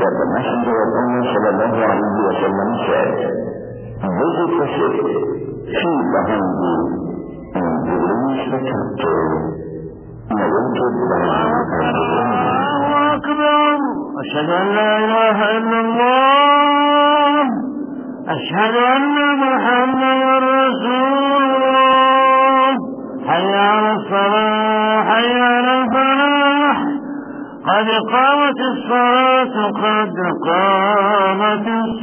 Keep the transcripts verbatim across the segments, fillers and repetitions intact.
the Messenger of Allah sallallahu alaihi wasallam said, visit the city, feed the hungry, and release the captive, narrated by Allahu Akbar. أشهد أن لا إله إلا الله أشهد أن محمدا رسول الله حي على الصلاة حي على الفلاح قد قامت الصلاة قد قامت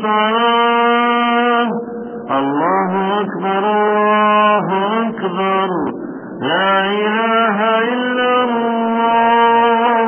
الصلاة الله أكبر الله أكبر لا إله إلا الله.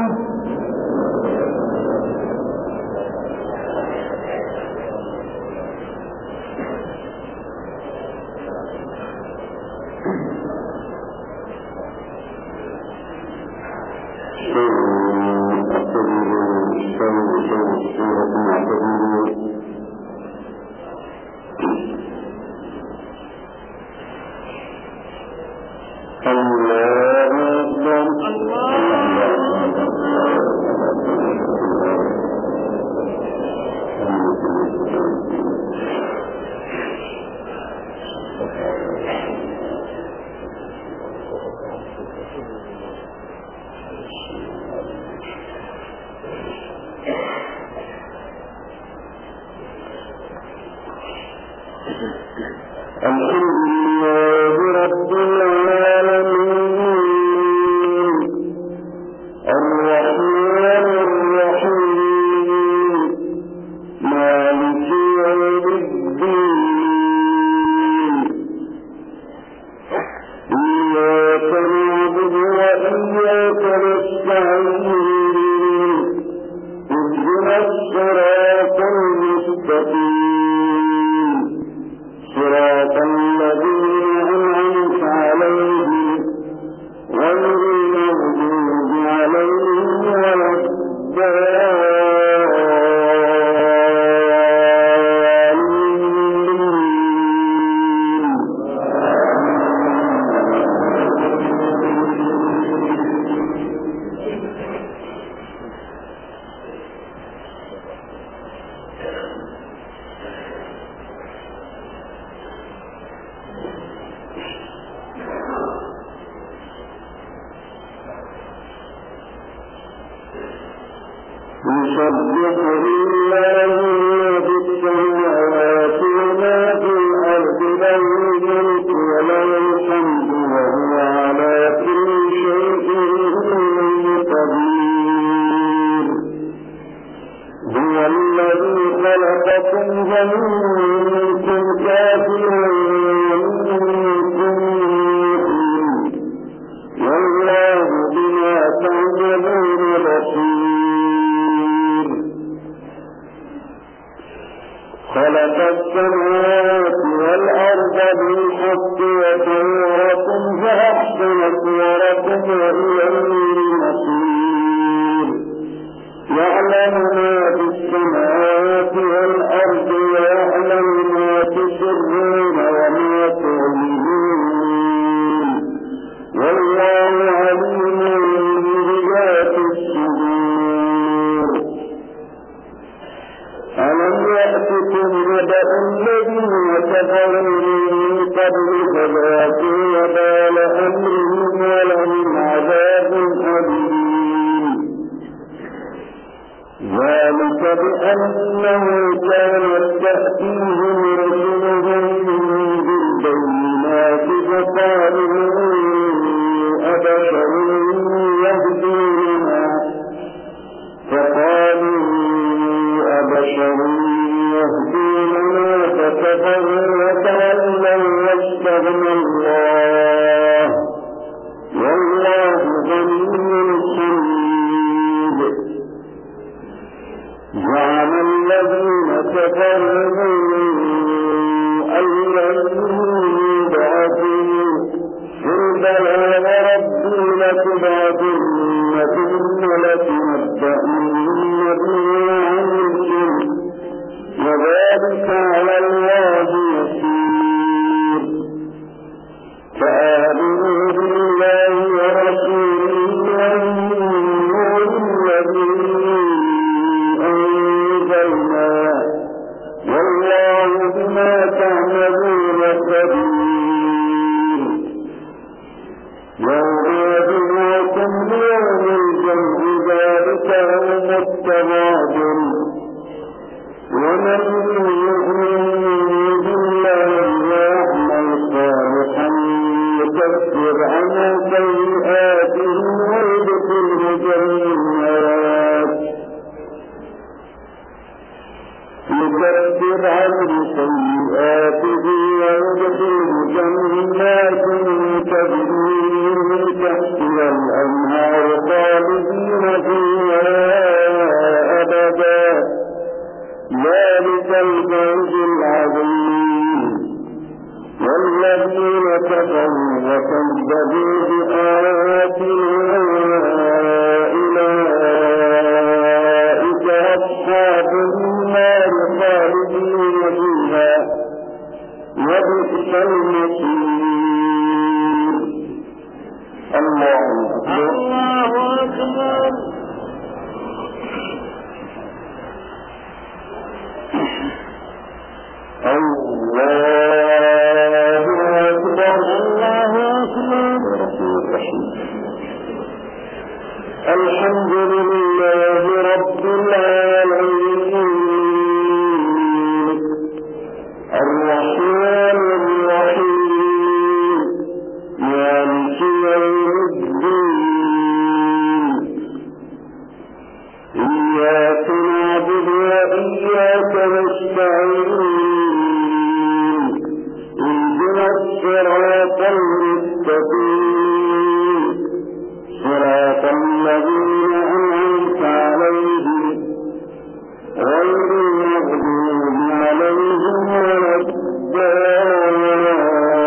زعم الذين كفروا بما تعملون خبير يوم يجمعكم ليوم الجمع ذلك يوم التغابن ومن يؤمن بالله ويعمل صالحا يكفر عنه سيئاته ويدخله جنات يكفر عنه سيئاته ويدخله جنات تجري من تحتها الأنهار خالدين فيها أبدا ذلك الفوز العظيم والذين كفروا وكذبوا بآياتنا أولئك أصحاب النار خالدين فيها وبئس المصير. الله أكبر. الله أكبر. الله أكبر. الله أكبر. الحمد لله رب العالمين الرحمن الرحيم مالك يوم الدين إياك نعبد وإياك نستعين اهدنا الصراط المستقيم صراط الذين أنعمت عليهم غير المغضوب عليهم ولا الضالين.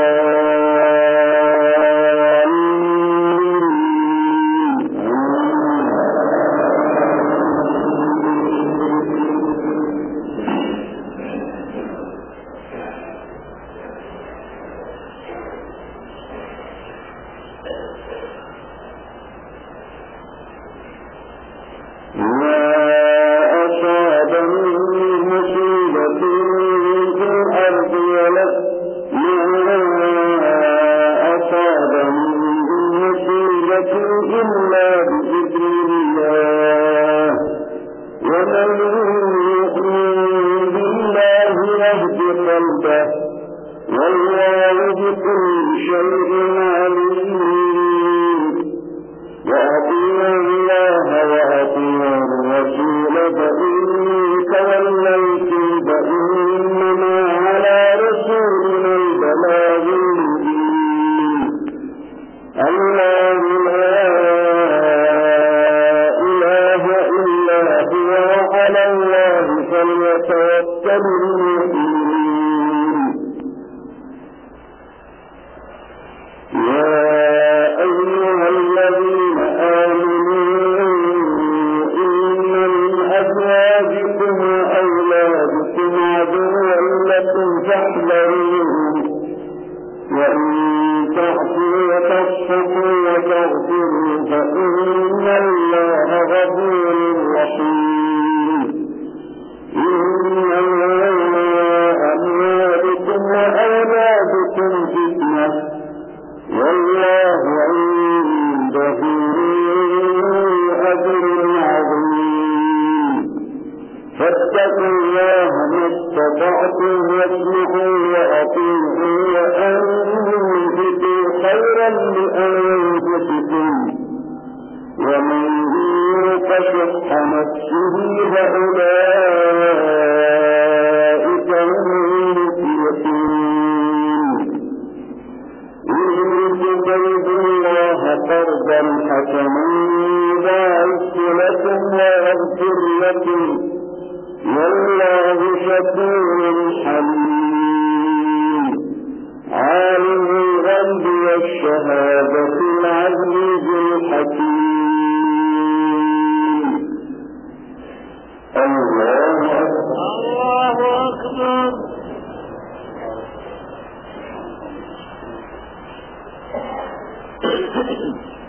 والله بكل شيء عليم. وأطيعوا الله وأطيعوا الرسول فإن توليتم فإنما على رسولنا البلاغ المبين. الله لا إله إلا هو وعلى الله فليتوكل المؤمنون. وإن تعفوا وتصفحوا وتغفروا فإن الله غفور رحيم. إنما أموالكم وأولادكم فتنة والله عنده أجر عظيم. فاتقوا الله ما استطعتم واسمعوا وأطيعوا وأنفقوا خيرا لأنفسكم ومن يوق شح نفسه فأولئك هم المفلحون. إن تقرضوا الله قرضا حسنا يضاعف لكم ويغفر لكم والله شكور حليم. عالم الغيب والشهادة العزيز الحكيم. الله أكبر. الله أكبر.